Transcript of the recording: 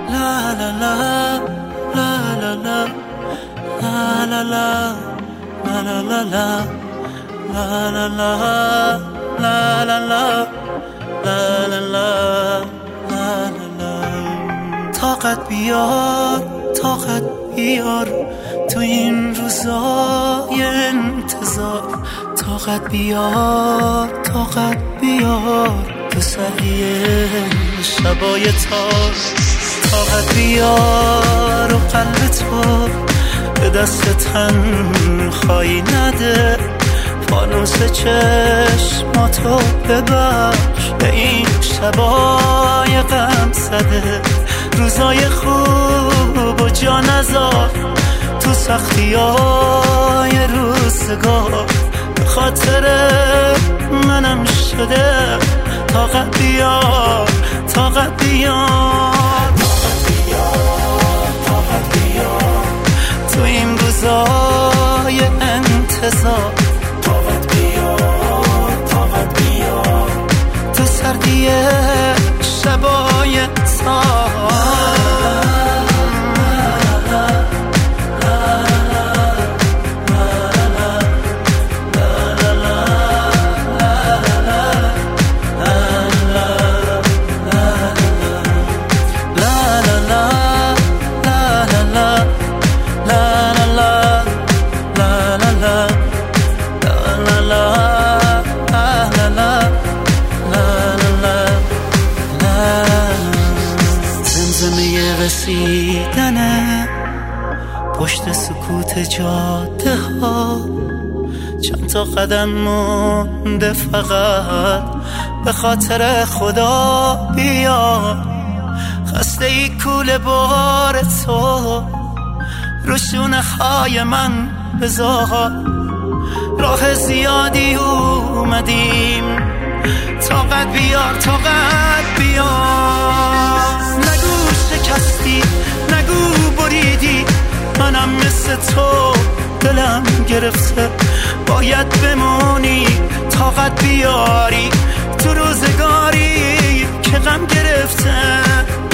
La la la, la la la, la la la, la la la la, la la la, la la la, la la la, la la. طاقت بیار، طاقت بیار تو این روزای انتظار. طاقت بیار، طاقت بیار تو سریع شبای تار. طاقت بیار و قلب تو به دست تنهایی نده. فانوس چشماتو ببخش به این شبای غم زده. روزای خوب و جا نذار تو سختیای روزگار. به خاطر منم شده طاقت بیار، طاقت بیار، طاقت بیار تو این روزای انتظار. طاقت بیار، طاقت بیار تو سردی شبای تار. رسیدنه پشت سکوت جاده ها. چند تا قدم مونده فقط به خاطر خدا بیا. خسته ای کوله بار تو رو شونه های من بذار. راه زیادی اومدیم طاقت بیار، طاقت بیار. نگو شکستی، نگو بریدی، منم مثل تو دلم گرفته. باید بمونی طاقت بیاری تو روزگاری که غم گرفته.